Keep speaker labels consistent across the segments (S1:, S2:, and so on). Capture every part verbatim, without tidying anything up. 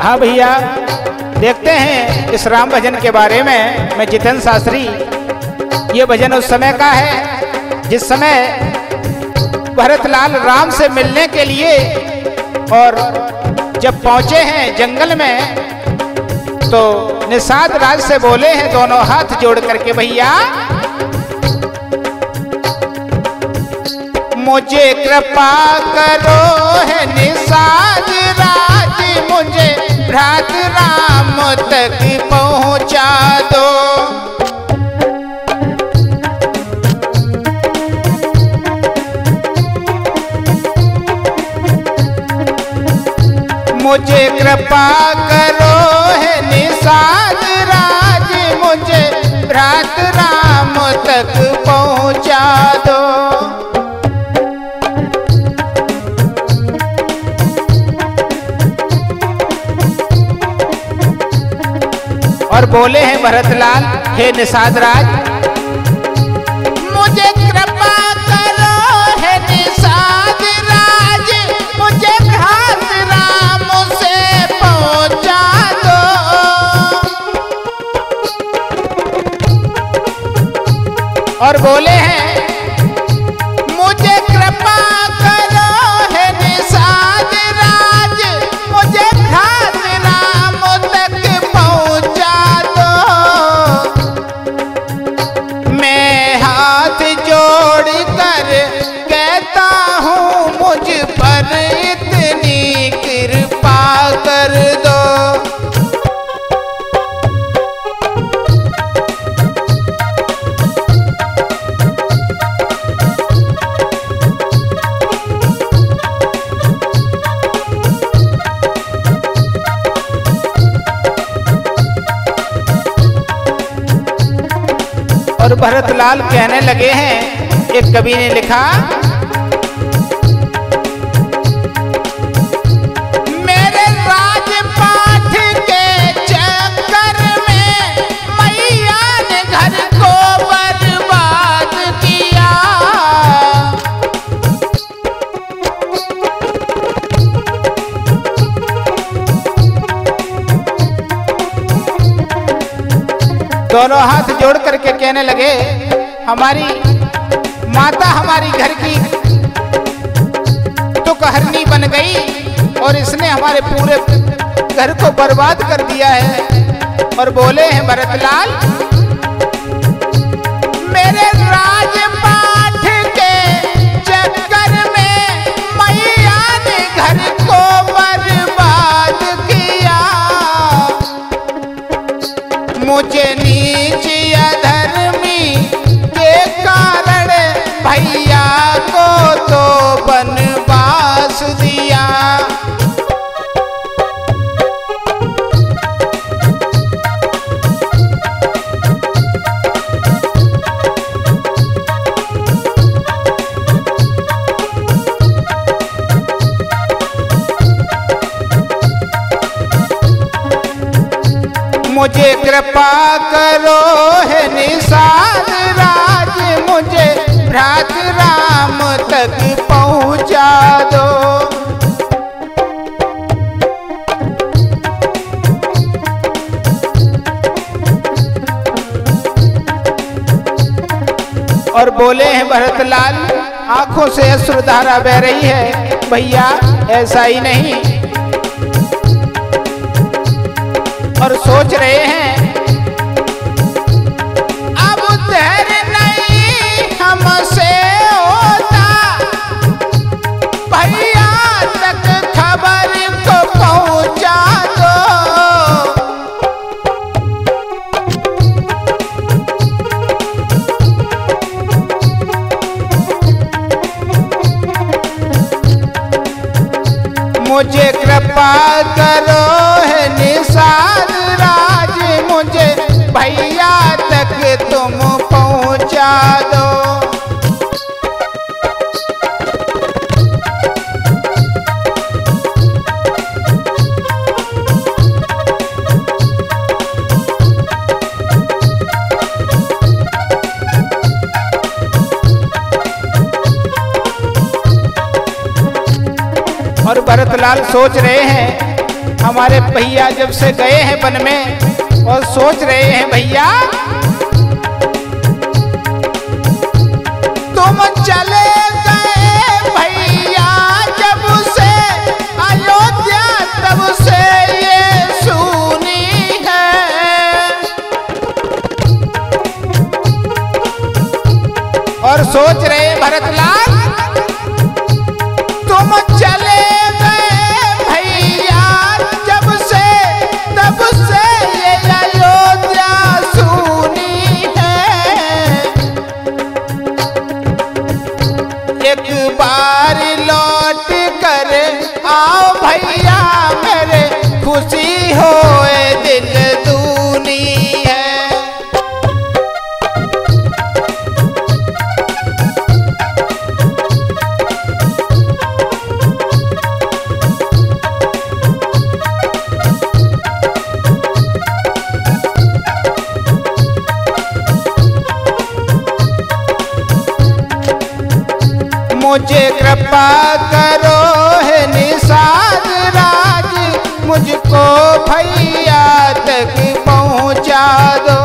S1: हाँ भैया, देखते हैं इस राम भजन के बारे में। मैं जितेंद्र शास्त्री। ये भजन उस समय का है जिस समय भरतलाल राम से मिलने के लिए और जब पहुंचे हैं जंगल में तो निषाद राज से बोले हैं दोनों हाथ जोड़ करके, भैया मुझे कृपा करो है निषाद राज, मुझे भ्रात राम तक पहुंचा दो। मुझे कृपा करो है निषाद राज, मुझे भ्रात राम तक पहुंचा दो। और बोले हैं भरतलाल, हे निषाद राज मुझे कृपा करो है निषाद राज, मुझे भ्रात राम से पहुंचा दो। और बोले हैं मुझे कृपा करो है निषाद राज, मुझे भ्रात राम तक पहुंचा दो। मैं हाथ जोड़ कर कहता हूँ मुझ पर इतनी कृपा कर दो। और भरतलाल कहने लगे हैं, एक कवि ने लिखा, मेरे राजपाठ के चक्कर में मैया ने घर को बर्बाद किया। दोनों हाथ जोड़ करके कहने लगे, हमारी माता हमारी घर की तो कहरनी बन गई और इसने हमारे पूरे घर को बर्बाद कर दिया है। और बोले हैं भरतलाल, मेरे राजपाठ के चक्कर में मैया ने घर को बर्बाद किया। मुझे नीच अधर्मी के कारण भैया को तो वनवास दिया। मुझे कृपा करो है निषाद राज, मुझे भ्रात राम तक पहुंचा दो। और बोले हैं भरतलाल, आंखों से अश्रुधारा बह रही है, भैया ऐसा ही नहीं। और सोच रहे हैं अब धैर्य नहीं हमसे होता, भैया तक खबर को पहुंचा दो। मुझे कृपा करो है निषाद राज, मुझे भैया तक तुम पहुंचा दो। और भरतलाल सोच रहे हैं हमारे भैया जब से गए हैं वन में और सोच रहे हैं भैया तुम चले गए भैया जब से अयोध्या तब से ये सुनी है। और सोच रहे भरतलाल तुम चले गए भैया जब से तब से ये अयोध्या सुनी है। एक बार लौट कर आओ भैया मेरे खुशी होए दिल दूनी है। मुझे कृपा करो है निषाद राज मुझको भैया तक पहुंचा दो।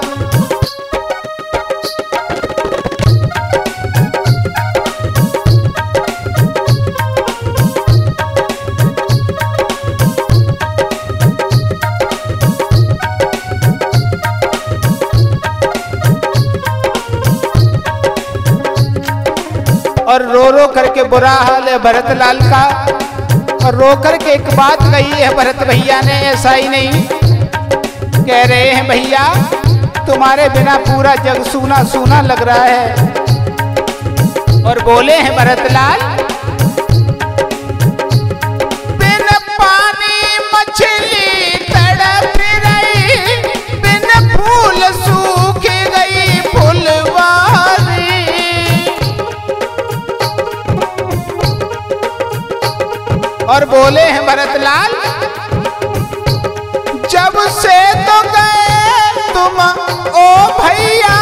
S1: और रो रो करके बुरा हाल है भरतलाल का। और रो करके एक बात कही है भरत भैया ने, ऐसा ही नहीं कह रहे हैं भैया तुम्हारे बिना पूरा जग सूना सूना लग रहा है। और बोले हैं भरतलाल बिन पानी मछली तड़प रही बिन फूल सूख गई फुलवारी। और बोले हैं भरतलाल जब से तो गए तुम ओ भैया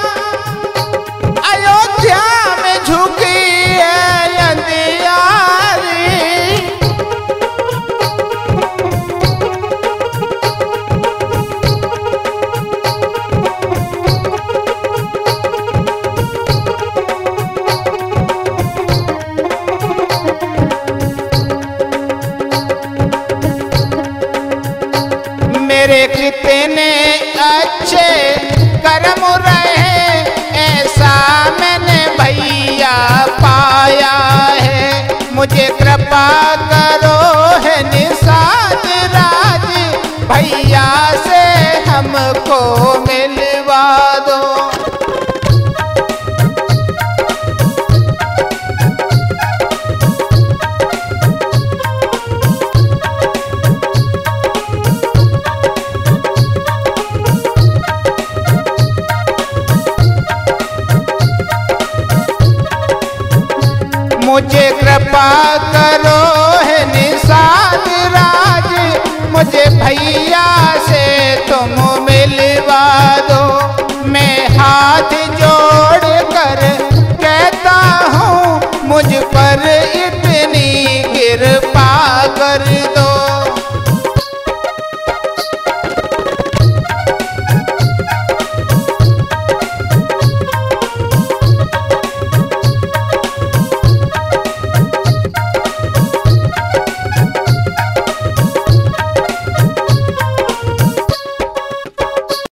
S1: अयोध्या में झुकी है अंधियारी। मेरे कितने अच्छे कर्म रहे ऐसा मैंने भैया पाया है। मुझे कृपा करो है निषाद राज भैया से हमको मिलवा दो। मुझे कृपा करो है निषाद राज मुझे भैया से तुम मिलवा दो। मैं हाथ जोड़ कर कहता हूँ मुझ पर इतनी कृपा कर